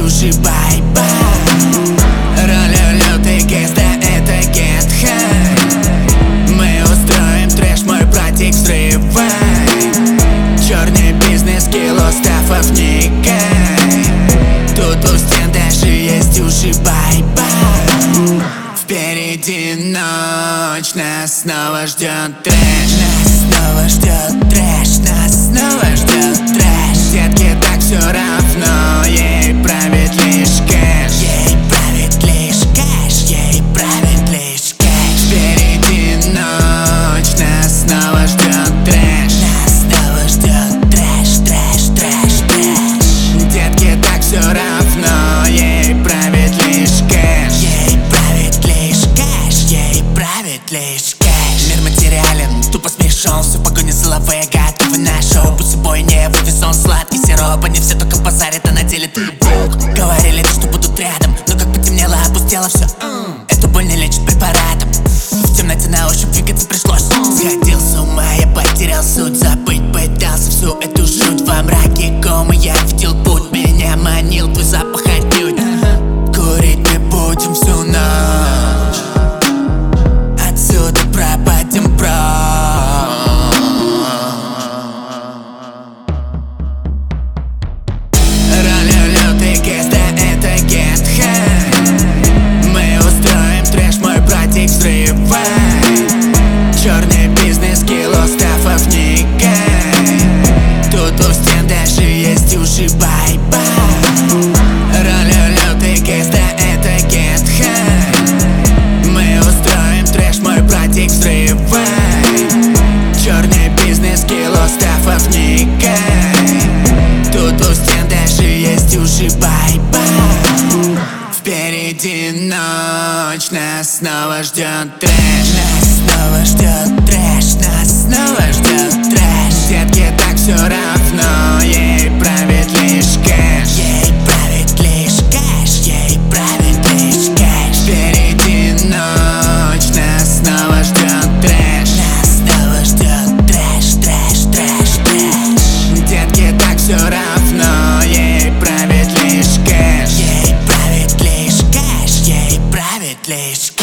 уши, бай-бай. Ролю лютый кейс, да это get high. Мы устроим трэш, мой братик, взрывай. Черный бизнес, кило стафов, не кай. Тут у стен даже есть уши, бай-бай. Впереди ночь, нас снова ждет трэш. Нас снова ждет трэш, нас снова ждет трэш. Детке так все равно, ей правит лишь кэш. Ей правит лишь кэш, ей правит лишь кэш. Впереди ночь, нас снова ждет трэш. Нас снова ждет трэш, трэш, трэш, трэш. Детке так все равно, ей правит лишь кэш. Ей правит лишь кэш, ей правит лишь кэш. Мир материален, тупо смешон, все в погоне за лавой, готовы на шоу. Пусть собой не вывез он сладкий сироп. Они все только базарят, а на деле ты бог. Говорили, что будут рядом, но как потемнело, опустело все. Эту боль не лечит препаратом. В темноте на ощупь двигаться пришлось. Сходил с ума, я потерял суть. Забыть пытался всю эту жуть. Во мраке комы я видел путь. Меня манил твой запах отнюдь. Курить мы будем всю ночь. Отсюда пропадем прочь. Ролю лютый кейс, да это get high. Мы устроим трэш, мой братик, взрывай. Черный бизнес, кило стафов, не кай. Тут у стен даже есть уши, бай-бай. Ролю лютый кейс, да это get high. Мы устроим трэш, мой братик, взрывай. Черный бизнес, кило стафов, не кай. Тут у стен даже есть уши, бай-бай. Впереди ночь, нас снова ждет трэш. Нас снова ждет трэш, нас снова ждет трэш. Детке так все равно, ей правит лишь кэш. Ей правит лишь кэш, ей правит лишь кэш. Впереди ночь, нас снова ждет трэш. Нас снова ждет трэш, трэш, трэш, трэш. Детке так все равно, ей правит лишь кэш. Ей правит лишь кэш, ей правит лишь